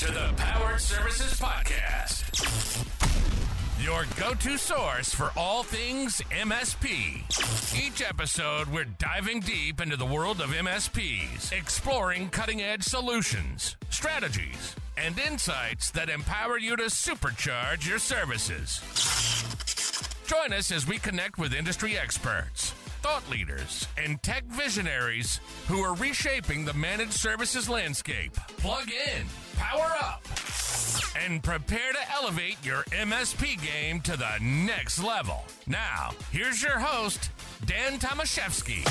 to the Powered Services Podcast, your go-to source for all things MSP. Each episode, we're diving deep into the world of MSPs, exploring cutting-edge solutions, strategies, and insights that empower you to supercharge your services. Join us as we connect with industry experts, thought leaders, and tech visionaries who are reshaping the managed services landscape. Plug in, power up, and prepare to elevate your MSP game to the next level. Now, here's your host, Dan Tomaszewski.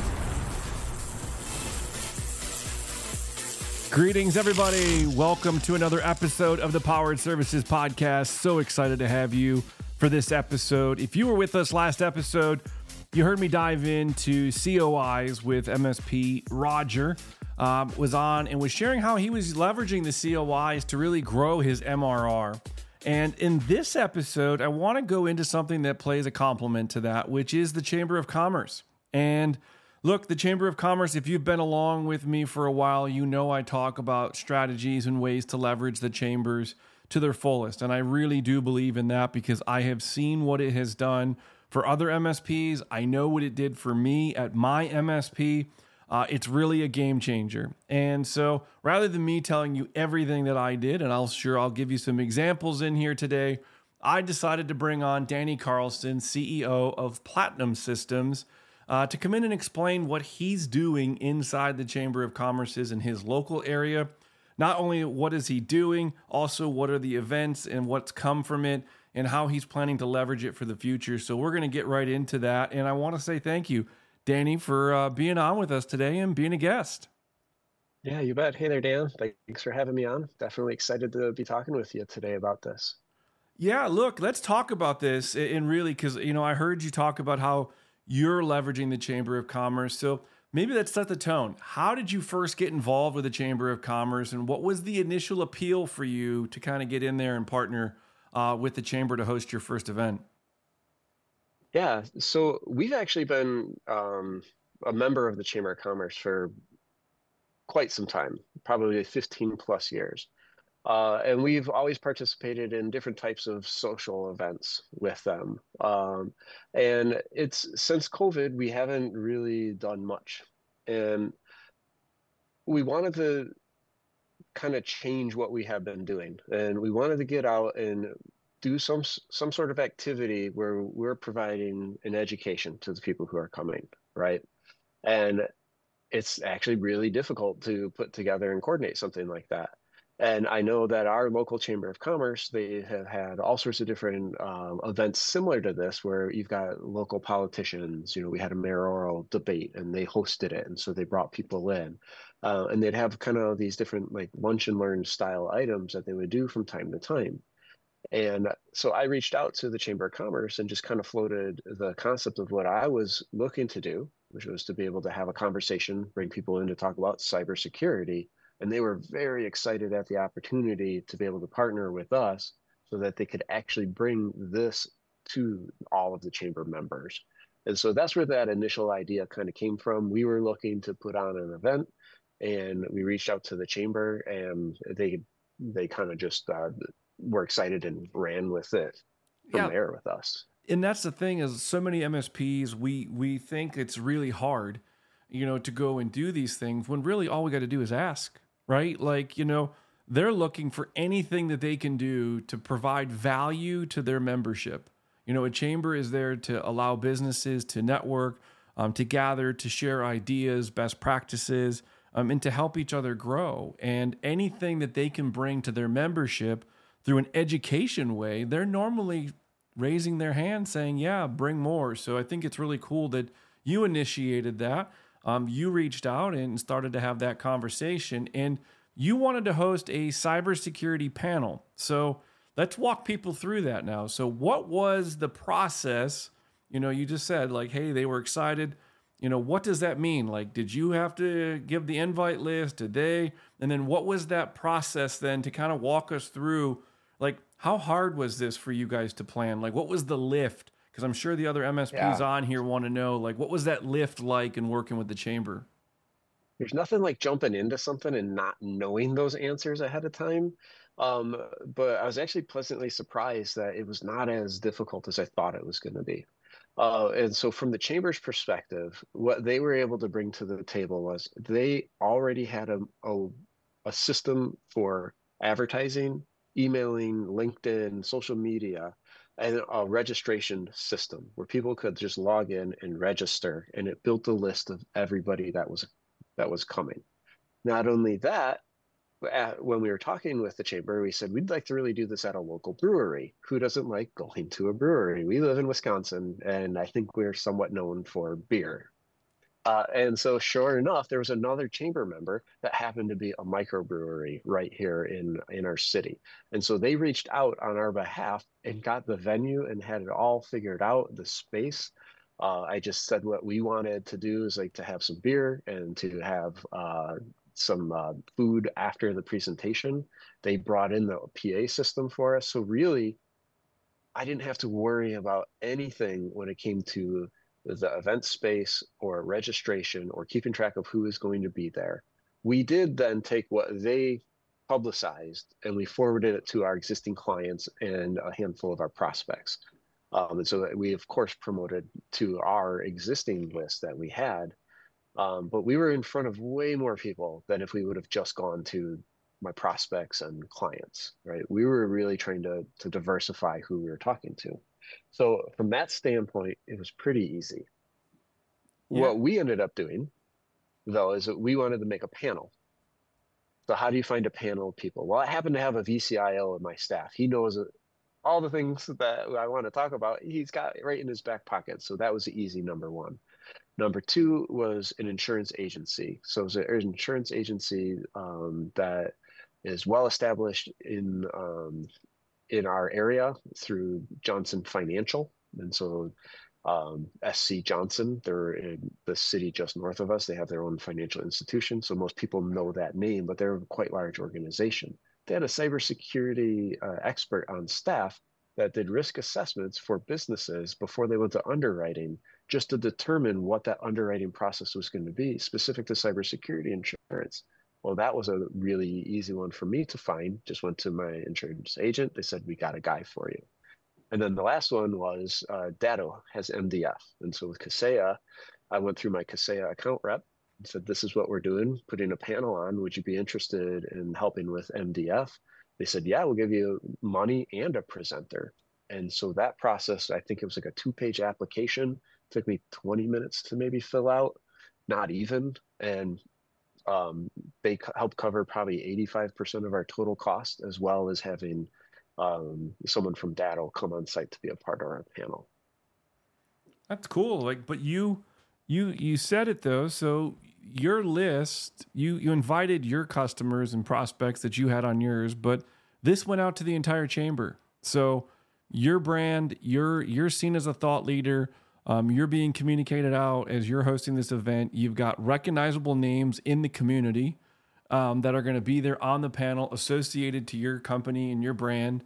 Greetings, everybody. Welcome to another episode of the Powered Services Podcast. So excited to have you for this episode. If you were with us last episode, you heard me dive into COIs with MSP. Roger was on and was sharing how he was leveraging the COIs to really grow his MRR. And in this episode, I want to go into something that plays a complement to that, which is the Chamber of Commerce. And look, the Chamber of Commerce, if you've been along with me for a while, you know I talk about strategies and ways to leverage the chambers to their fullest. And I really do believe in that because I have seen what it has done for other MSPs. I know what it did for me at my MSP. It's really a game changer. And so rather than me telling you everything that I did, and I'll give you some examples in here today, I decided to bring on Danny Carlson, CEO of Platinum Systems, to come in and explain what he's doing inside the Chamber of Commerce's in his local area. Not only what is he doing, also what are the events and what's come from it and how he's planning to leverage it for the future. So we're going to get right into that. And I want to say thank you, Danny, for being on with us today and being a guest. Yeah, you bet. Hey there, Dan. Thanks for having me on. Definitely excited to be talking with you today about this. Yeah, look, let's talk about this. And really, because, I heard you talk about how you're leveraging the Chamber of Commerce. So maybe let's set the tone. How did you first get involved with the Chamber of Commerce, and what was the initial appeal for you to kind of get in there and partner with the Chamber to host your first event? Yeah, so we've actually been a member of the Chamber of Commerce for quite some time, probably 15 plus years. And we've always participated in different types of social events with them. And it's since COVID, we haven't really done much. And we wanted to kind of change what we have been doing. And we wanted to get out and do some sort of activity where we're providing an education to the people who are coming, right? And it's actually really difficult to put together and coordinate something like that. And I know that our local Chamber of Commerce, they have had all sorts of different events similar to this, where you've got local politicians. We had a mayoral debate and they hosted it. And so they brought people in and they'd have kind of these different like lunch and learn style items that they would do from time to time. And so I reached out to the Chamber of Commerce and just kind of floated the concept of what I was looking to do, which was to be able to have a conversation, bring people in to talk about cybersecurity. And they were very excited at the opportunity to be able to partner with us so that they could actually bring this to all of the Chamber members. And so that's where that initial idea kind of came from. We were looking to put on an event, and we reached out to the Chamber, and they kind of just were excited and ran with it from there with us. And that's the thing, is so many MSPs, we think it's really hard, to go and do these things when really all we got to do is ask, right? Like, they're looking for anything that they can do to provide value to their membership. A chamber is there to allow businesses to network, to gather, to share ideas, best practices, and to help each other grow. And anything that they can bring to their membership through an education way, they're normally raising their hand saying, yeah, bring more. So I think it's really cool that you initiated that. You reached out and started to have that conversation, and you wanted to host a cybersecurity panel. So let's walk people through that now. So what was the process? You just said like, hey, they were excited. What does that mean? Like, did you have to give the invite list? Did they? And then what was that process then to kind of walk us through? Like, how hard was this for you guys to plan? Like, what was the lift? Because I'm sure the other MSPs on here want to know, like, what was that lift like in working with the Chamber? There's nothing like jumping into something and not knowing those answers ahead of time. Um, but I was actually pleasantly surprised that it was not as difficult as I thought it was going to be. And so, from the chamber's perspective, what they were able to bring to the table was they already had a system for advertising, emailing, LinkedIn, social media, and a registration system where people could just log in and register, and it built a list of everybody that was coming. Not only that, when we were talking with the chamber, we said we'd like to really do this at a local brewery. Who doesn't like going to a brewery? We live in Wisconsin, and I think we're somewhat known for beer. And so, sure enough, there was another chamber member that happened to be a microbrewery right here in our city. And so they reached out on our behalf and got the venue and had it all figured out, the space. I just said what we wanted to do is like to have some beer and to have some food after the presentation. They brought in the PA system for us. So really, I didn't have to worry about anything when it came to the event space or registration or keeping track of who is going to be there. We did then take what they publicized and we forwarded it to our existing clients and a handful of our prospects. And so that we, of course, promoted to our existing list that we had. But we were in front of way more people than if we would have just gone to my prospects and clients, right? We were really trying to diversify who we were talking to. So from that standpoint, it was pretty easy. Yeah. What we ended up doing, though, is that we wanted to make a panel. So how do you find a panel of people? Well, I happen to have a VCIO in my staff. He knows all the things that I want to talk about. He's got it right in his back pocket. So that was the easy number one. Number two was an insurance agency. So it was an insurance agency that is well established in our area through Johnson Financial. And so SC Johnson, they're in the city just north of us. They have their own financial institution. So most people know that name, but they're a quite large organization. They had a cybersecurity expert on staff that did risk assessments for businesses before they went to underwriting, just to determine what that underwriting process was going to be specific to cybersecurity insurance. Well, that was a really easy one for me to find. Just went to my insurance agent. They said, we got a guy for you. And then the last one was Datto has MDF. And so with Kaseya, I went through my Kaseya account rep and said, this is what we're doing, putting a panel on. Would you be interested in helping with MDF? They said, yeah, we'll give you money and a presenter. And so that process, I think it was like a 2-page application. It took me 20 minutes to maybe fill out, not even. And they helped cover probably 85% of our total cost, as well as having someone from Datto come on site to be a part of our panel. That's cool. Like, but you said it though. So your list, you invited your customers and prospects that you had on yours, but this went out to the entire chamber. So your brand, you're seen as a thought leader. You're being communicated out as you're hosting this event. You've got recognizable names in the community that are going to be there on the panel associated to your company and your brand.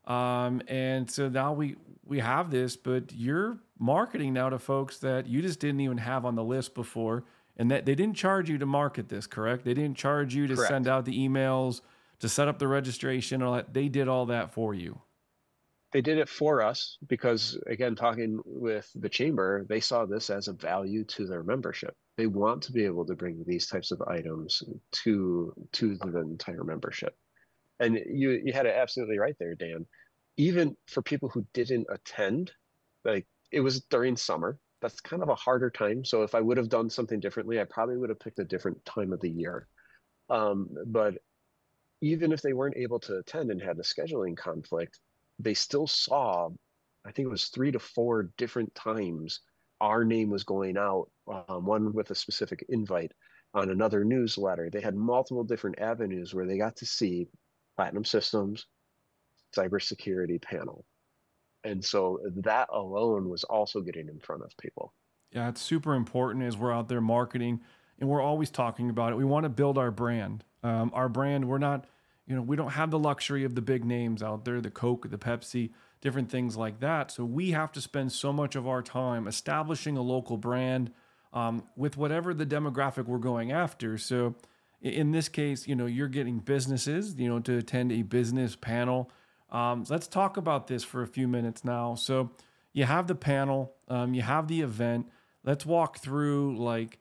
And so now we have this, but you're marketing now to folks that you just didn't even have on the list before. And that they didn't charge you to market this, correct? They didn't charge you to Correct. Send out the emails, to set up the registration, all that. They did all that for you. They did it for us because, again, talking with the chamber, they saw this as a value to their membership. They want to be able to bring these types of items to the entire membership. And you had it absolutely right there, Dan. Even for people who didn't attend, like it was during summer, that's kind of a harder time. So if I would have done something differently, I probably would have picked a different time of the year. But even if they weren't able to attend and had a scheduling conflict, they still saw, I think it was 3 to 4 different times our name was going out, one with a specific invite on another newsletter. They had multiple different avenues where they got to see Platinum Systems, cybersecurity panel. And so that alone was also getting in front of people. Yeah, it's super important as we're out there marketing and we're always talking about it. We want to build our brand. We're not, we don't have the luxury of the big names out there, the Coke, the Pepsi, different things like that. So we have to spend so much of our time establishing a local brand, with whatever the demographic we're going after. So in this case, you're getting businesses, to attend a business panel. Let's talk about this for a few minutes now. So you have the panel, you have the event. Let's walk through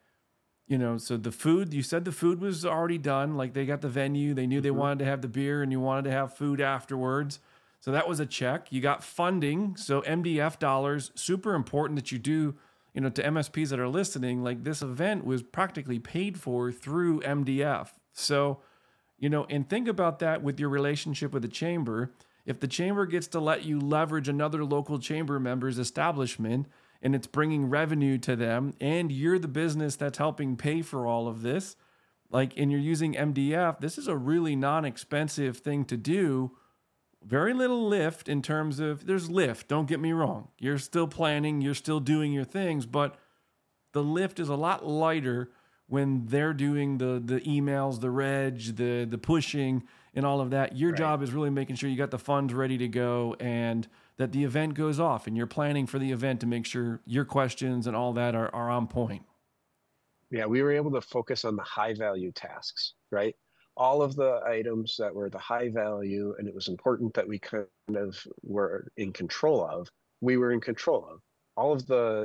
so the food, you said the food was already done. Like they got the venue, they knew they wanted to have the beer and you wanted to have food afterwards. So that was a check. You got funding. So MDF dollars, super important that you do, to MSPs that are listening, like this event was practically paid for through MDF. So, and think about that with your relationship with the chamber. If the chamber gets to let you leverage another local chamber member's establishment and it's bringing revenue to them and you're the business that's helping pay for all of this, and you're using MDF, this is a really non-expensive thing to do. Very little lift in terms of, there's lift, don't get me wrong. You're still planning, you're still doing your things, but the lift is a lot lighter when they're doing the emails, the reg, the pushing and all of that. Your job is really making sure you got the funds ready to go and that the event goes off and you're planning for the event to make sure your questions and all that are on point. Yeah, we were able to focus on the high value tasks, right? All of the items that were the high value, and it was important that we kind of were in control of, we were in control of. All of the,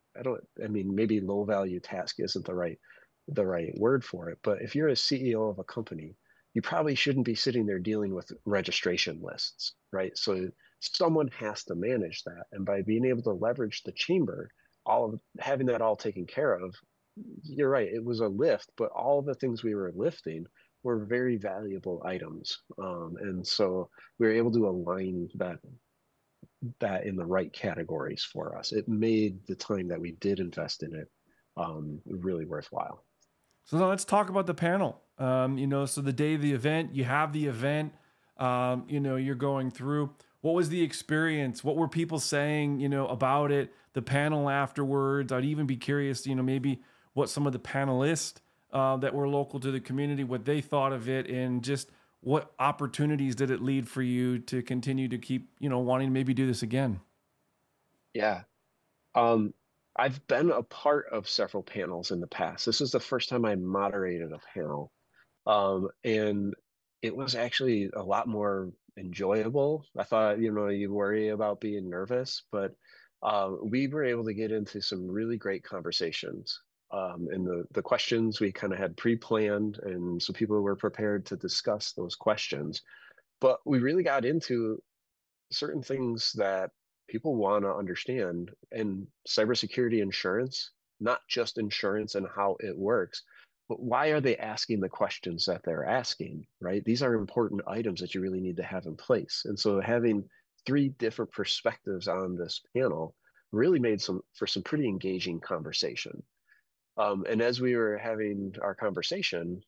maybe low value task isn't the right word for it, but if you're a CEO of a company, you probably shouldn't be sitting there dealing with registration lists, right? So someone has to manage that. And by being able to leverage the chamber, having that all taken care of, you're right, it was a lift, but all of the things we were lifting were very valuable items. And so we were able to align that in the right categories for us. It made the time that we did invest in it really worthwhile. So now let's talk about the panel. So the day of the event, you have the event, you're going through. What was the experience? What were people saying, about it? The panel afterwards? I'd even be curious, maybe what some of the panelists that were local to the community, what they thought of it, and just what opportunities did it lead for you to continue to keep, wanting to maybe do this again? Yeah. I've been a part of several panels in the past. This is the first time I moderated a panel. And it was actually a lot more enjoyable. I thought, you worry about being nervous, but we were able to get into some really great conversations. And the questions we kind of had pre-planned, and so people were prepared to discuss those questions. But we really got into certain things that people want to understand, and cybersecurity insurance, not just insurance and how it works, but why are they asking the questions that they're asking, right? These are important items that you really need to have in place. And so having 3 different perspectives on this panel really made for some pretty engaging conversation. And as we were having our conversation,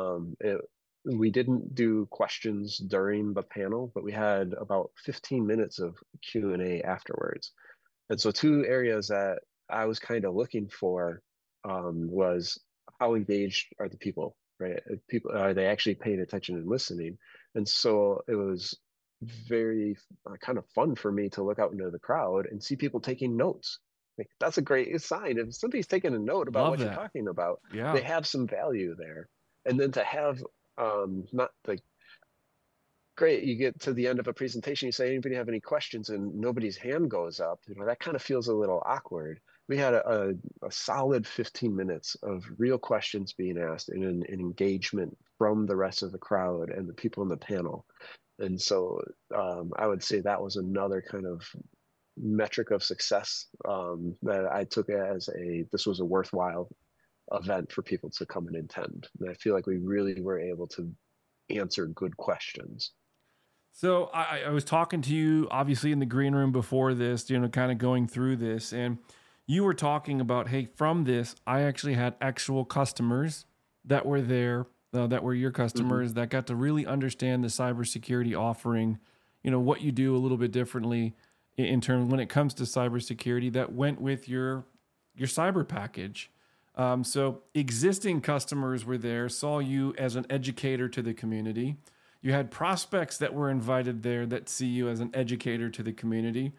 we didn't do questions during the panel, but we had about 15 minutes of Q&A afterwards. And so 2 areas that I was kind of looking for was how engaged are the people, right? Are they actually paying attention and listening? And so it was very kind of fun for me to look out into the crowd and see people taking notes. That's a great sign. If somebody's taking a note about what you're talking about, they have some value there. And then to have not like, great, you get to the end of a presentation, you say, anybody have any questions, and nobody's hand goes up, that kind of feels a little awkward. We had a solid 15 minutes of real questions being asked and an engagement from the rest of the crowd and the people in the panel. And so I would say that was another kind of metric of success that I took as this was a worthwhile event for people to come and attend. And I feel like we really were able to answer good questions. So I was talking to you, obviously, in the green room before this, kind of going through this, and you were talking about, hey, from this, I actually had actual customers that were there, that were your customers, that got to really understand the cybersecurity offering, what you do a little bit differently in terms when it comes to cybersecurity that went with your cyber package. So existing customers were there, saw you as an educator to the community. You had prospects that were invited there that see you as an educator to the community.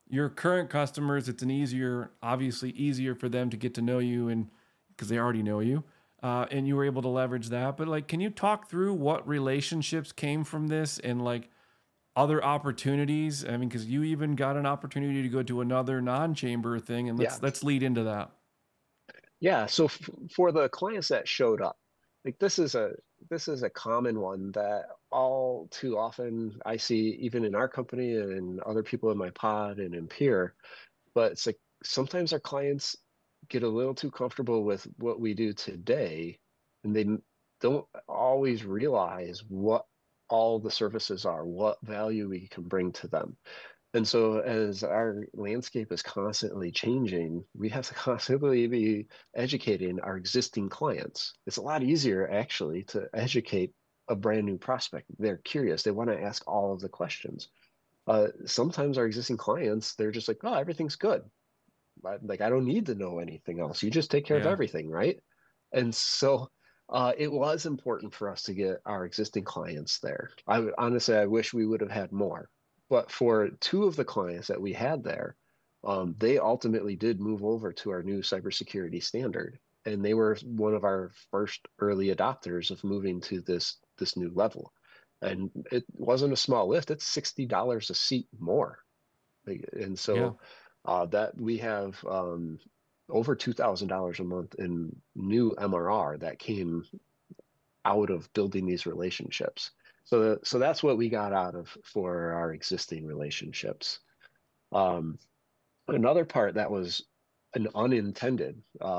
your current customers, it's obviously easier for them to get to know you, and because they already know you, and you were able to leverage that. But like, can you talk through what relationships came from this and like other opportunities? I mean, because you even got an opportunity to go to another non-chamber thing, and Yeah. let's lead into that. Yeah. So for the clients that showed up, like this is a common one that all too often I see even in our company and other people in my pod and in peer. But it's like sometimes our clients get a little too comfortable with what we do today, and they don't always realize what all the services are, what value we can bring to them. And so, as our landscape is constantly changing, we have to constantly be educating our existing clients. It's a lot easier, actually, to educate a brand new prospect. They're curious, they want to ask all of the questions. Sometimes our existing clients, they're just like, oh, everything's good. Like, I don't need to know anything else. You just take care of Yeah. everything, right? And so, it was important for us to get our existing clients there. Honestly, I wish we would have had more. But for two of the clients that we had there, they ultimately did move over to our new cybersecurity standard, and they were one of our first early adopters of moving to this new level. And it wasn't a small lift; it's $60 a seat more. And Yeah. so that we have over $2,000 a month in new MRR that came out of building these relationships. So that's what we got out of for our existing relationships. Um, Another part that was an unintended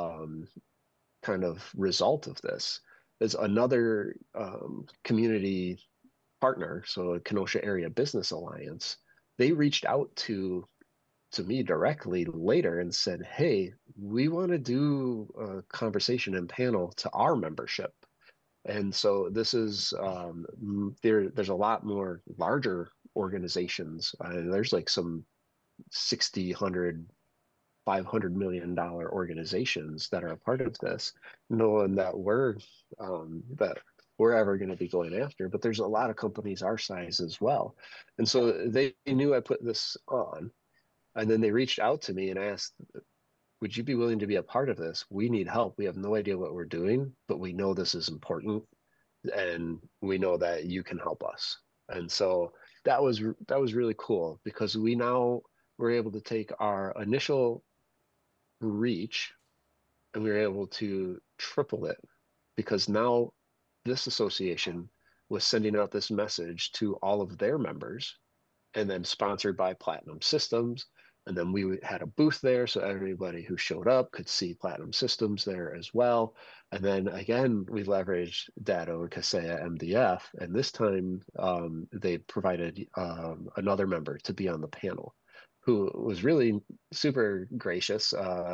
kind of result of this is another community partner, so Kenosha Area Business Alliance. They reached out to me directly later and said, "Hey, we want to do a conversation and panel to our membership." And so this is there's a lot more larger organizations. There's like some 60, 100, $500 million organizations that are a part of this, knowing that we're ever going to be going after. But there's a lot of companies our size as well. And so they knew I put this on. And then they reached out to me and asked, would you be willing to be a part of this? We need help. We have no idea what we're doing, but we know this is important, and we know that you can help us. And so that was really cool because we now were able to take our initial reach and we were able to triple it because now this association was sending out this message to all of their members and then sponsored by Platinum Systems. And then we had a booth there, so everybody who showed up could see Platinum Systems there as well. And then again, we leveraged Datto and Kaseya MDF, and this time they provided another member to be on the panel, who was really super gracious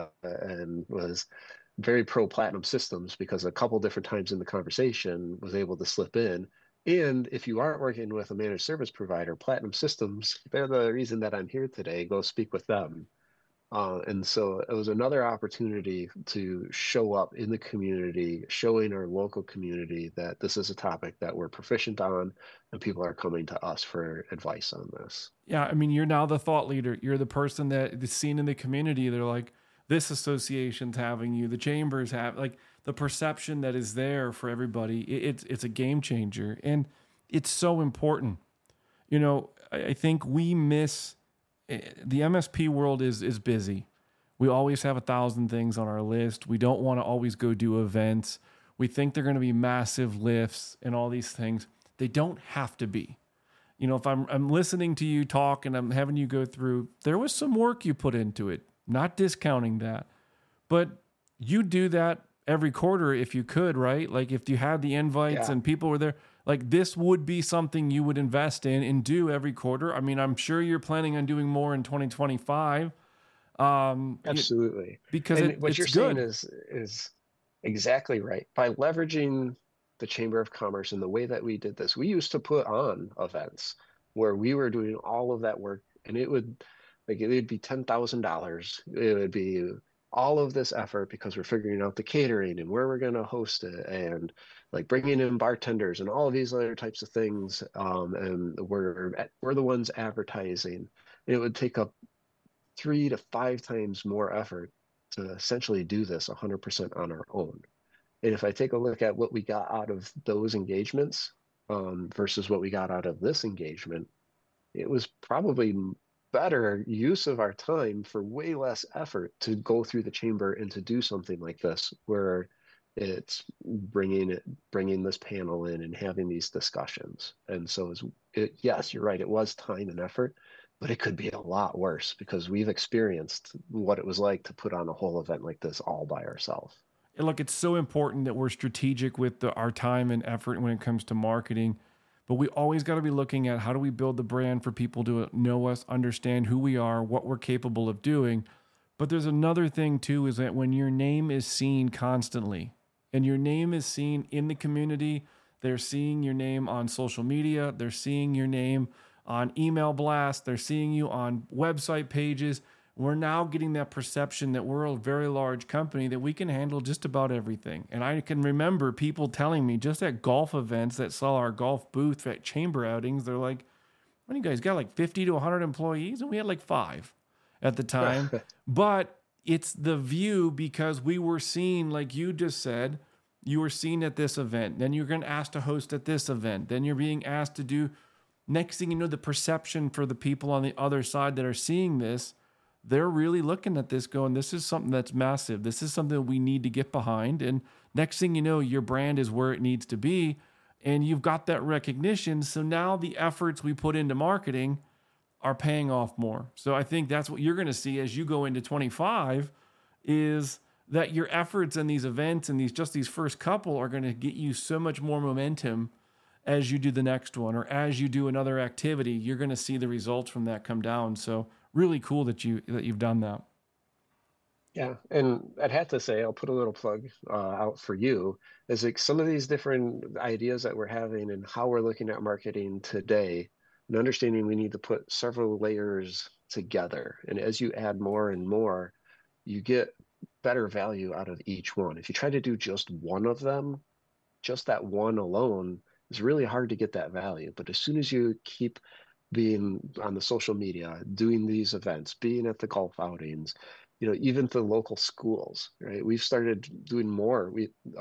and was very pro Platinum Systems because a couple different times in the conversation was able to slip in. And if you aren't working with a managed service provider, Platinum Systems, they're the reason that I'm here today. Go speak with them. And so it was another opportunity to show up in the community, showing our local community that this is a topic that we're proficient on, and people are coming to us for advice on this. Yeah, I mean, you're now the thought leader. You're the person that is seen in the community. They're like, this association's having you, the chambers have, like, the perception that is there for everybody. It's a game changer, and it's so important. You know, I think we miss the MSP world is busy. We always have 1,000 things on our list. We don't want to always go do events. We think they're going to be massive lifts and all these things. They don't have to be. You know, if I'm listening to you talk and I'm having you go through, there was some work you put into it, not discounting that. But you do that every quarter if you could, right? Like if you had the invites and people were there, like this would be something you would invest in and do every quarter. I mean, I'm sure you're planning on doing more in 2025. Absolutely. Because what you're it's saying good. is exactly right. By leveraging the Chamber of Commerce and the way that we did this, we used to put on events where we were doing all of that work, and it would be $10,000. It would be all of this effort because we're figuring out the catering and where we're going to host it and like bringing in bartenders and all of these other types of things. And we're the ones advertising. And it would take up 3 to 5 times more effort to essentially do this 100% on our own. And if I take a look at what we got out of those engagements versus what we got out of this engagement, it was probably better use of our time for way less effort to go through the chamber and to do something like this, where it's bringing this panel in and having these discussions. And so yes, you're right, it was time and effort, but it could be a lot worse because we've experienced what it was like to put on a whole event like this all by ourselves. And look, it's so important that we're strategic with our time and effort when it comes to marketing. But we always got to be looking at how do we build the brand for people to know us, understand who we are, what we're capable of doing. But there's another thing too, is that when your name is seen constantly and your name is seen in the community, they're seeing your name on social media, they're seeing your name on email blasts, they're seeing you on website pages. We're now getting that perception that we're a very large company, that we can handle just about everything. And I can remember people telling me just at golf events that saw our golf booth at chamber outings, they're like, "What, you guys got like 50 to 100 employees?" And we had like 5 at the time. But it's the view, because we were seen, like you just said, you were seen at this event. Then you're going to ask to host at this event. Then you're being asked to do. Next thing you know, the perception for the people on the other side that are seeing this, they're really looking at this going, this is something that's massive. This is something that we need to get behind. And next thing you know, your brand is where it needs to be. And you've got that recognition. So now the efforts we put into marketing are paying off more. So I think that's what you're going to see as you go into 25, is that your efforts in these events and these first couple are going to get you so much more momentum as you do the next one, or as you do another activity. You're going to see the results from that come down. So really cool that you've done that. Yeah, and I'd have to say, I'll put a little plug out for you, is like some of these different ideas that we're having and how we're looking at marketing today, and understanding we need to put several layers together. And as you add more and more, you get better value out of each one. If you try to do just one of them, just that one alone, it's really hard to get that value. But as soon as you keep being on the social media, doing these events, being at the golf outings, even the local schools, right? We've started doing more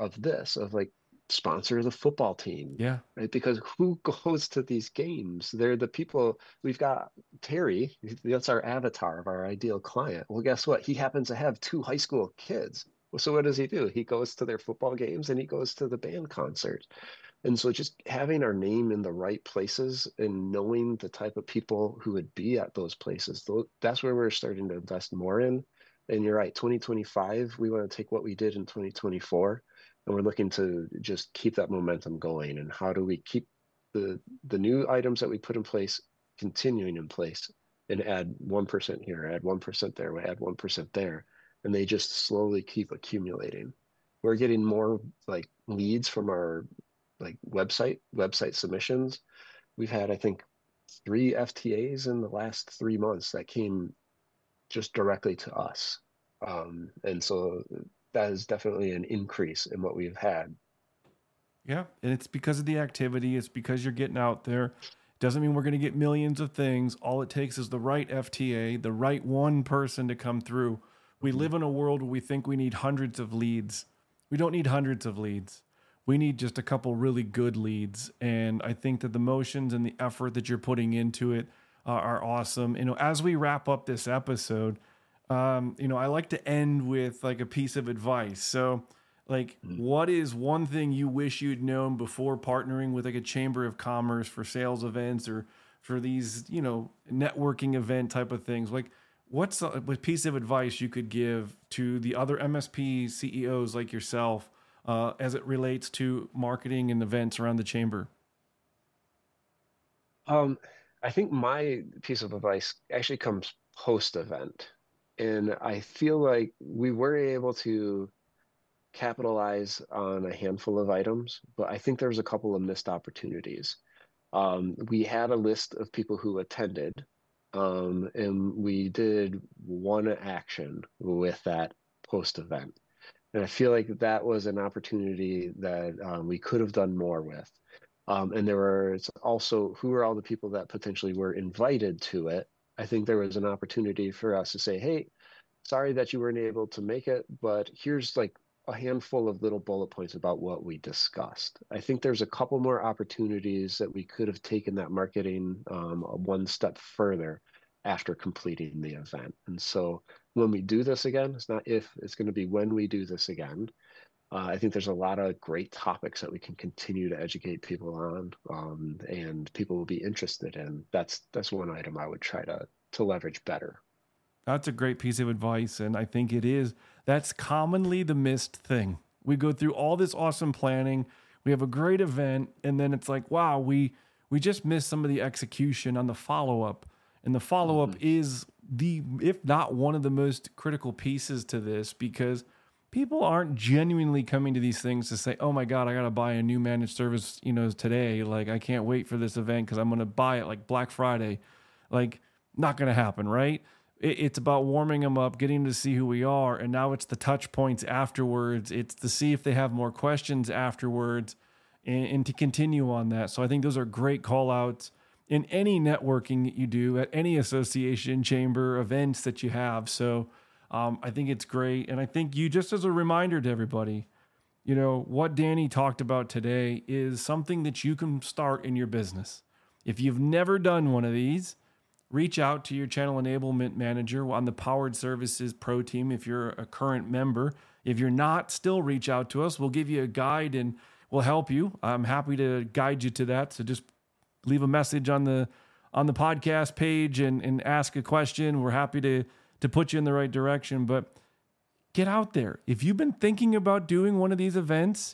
of like sponsor the football team, Yeah. right? Because who goes to these games? They're the people. We've got Terry, that's our avatar of our ideal client. Well, guess what? He happens to have 2 high school kids. Well, so what does he do? He goes to their football games and he goes to the band concerts. And so just having our name in the right places and knowing the type of people who would be at those places, that's where we're starting to invest more in. And you're right, 2025, we want to take what we did in 2024, and we're looking to just keep that momentum going. And how do we keep the new items that we put in place continuing in place, and add 1% here, add 1% there, we add 1% there, and they just slowly keep accumulating. We're getting more like leads from our website submissions. We've had, I think, 3 FTAs in the last 3 months that came just directly to us. And so that is definitely an increase in what we've had. Yeah. And it's because of the activity. It's because you're getting out there. Doesn't mean we're going to get millions of things. All it takes is the right FTA, the right one person to come through. We live in a world where we think we need hundreds of leads. We don't need hundreds of leads. We need just a couple really good leads. And I think that the motions and the effort that you're putting into it are awesome. As we wrap up this episode, I like to end with like a piece of advice. So what is one thing you wish you'd known before partnering with like a chamber of commerce for sales events or for these, networking event type of things? Like, what's a piece of advice you could give to the other MSP CEOs like yourself as it relates to marketing and events around the chamber? I think my piece of advice actually comes post-event. And I feel like we were able to capitalize on a handful of items, but I think there was a couple of missed opportunities. We had a list of people who attended, and we did one action with that post-event. And I feel like that was an opportunity that we could have done more with. And there were also, who were all the people that potentially were invited to it? I think there was an opportunity for us to say, hey, sorry that you weren't able to make it, but here's like a handful of little bullet points about what we discussed. I think there's a couple more opportunities that we could have taken that marketing one step further after completing the event. And so when we do this again, it's not if, it's going to be when we do this again. I think there's a lot of great topics that we can continue to educate people on, and people will be interested in. That's one item I would try to leverage better. That's a great piece of advice, and I think that's commonly the missed thing. We go through all this awesome planning, we have a great event, and then it's like, wow, we just missed some of the execution on the follow-up. And the follow-up is if not one of the most critical pieces to this, because people aren't genuinely coming to these things to say, oh my God, I got to buy a new managed service, today. Like, I can't wait for this event because I'm going to buy it like Black Friday. Like, not going to happen, right? It's about warming them up, getting to see who we are. And now it's the touch points afterwards. It's to see if they have more questions afterwards and to continue on that. So I think those are great call outs in any networking that you do at any association, chamber, events that you have. So I think it's great. And I think just as a reminder to everybody, what Danny talked about today is something that you can start in your business. If you've never done one of these, reach out to your channel enablement manager on the Powered Services Pro team if you're a current member. If you're not, still reach out to us. We'll give you a guide and we'll help you. I'm happy to guide you to that. So just leave a message on the podcast page and ask a question. We're happy to put you in the right direction, but get out there. If you've been thinking about doing one of these events,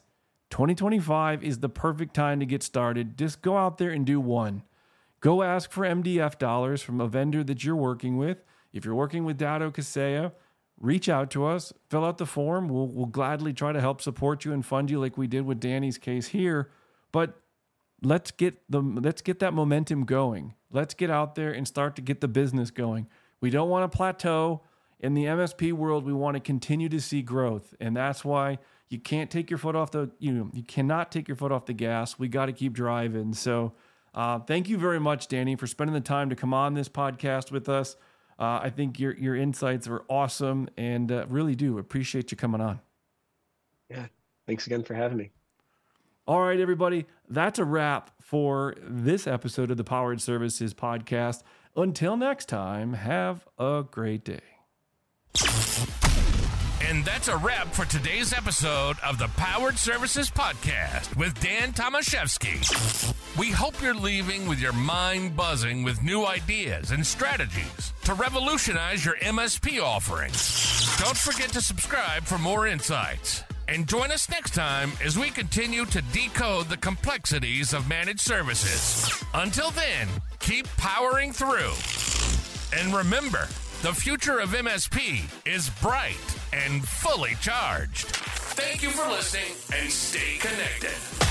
2025 is the perfect time to get started. Just go out there and do one. Go ask for MDF dollars from a vendor that you're working with. If you're working with Dado Kaseya, reach out to us, fill out the form. We'll gladly try to help support you and fund you like we did with Danny's case here. But let's get that momentum going. Let's get out there and start to get the business going. We don't want to plateau. In the MSP world, we want to continue to see growth. And that's why you can't take your foot off you cannot take your foot off the gas. We got to keep driving. So thank you very much, Danny, for spending the time to come on this podcast with us. I think your insights are awesome and really do appreciate you coming on. Yeah. Thanks again for having me. All right, everybody. That's a wrap for this episode of the Powered Services Podcast. Until next time, have a great day. And that's a wrap for today's episode of the Powered Services Podcast with Dan Tomaszewski. We hope you're leaving with your mind buzzing with new ideas and strategies to revolutionize your MSP offerings. Don't forget to subscribe for more insights. And join us next time as we continue to decode the complexities of managed services. Until then, keep powering through. And remember, the future of MSP is bright and fully charged. Thank you for listening and stay connected.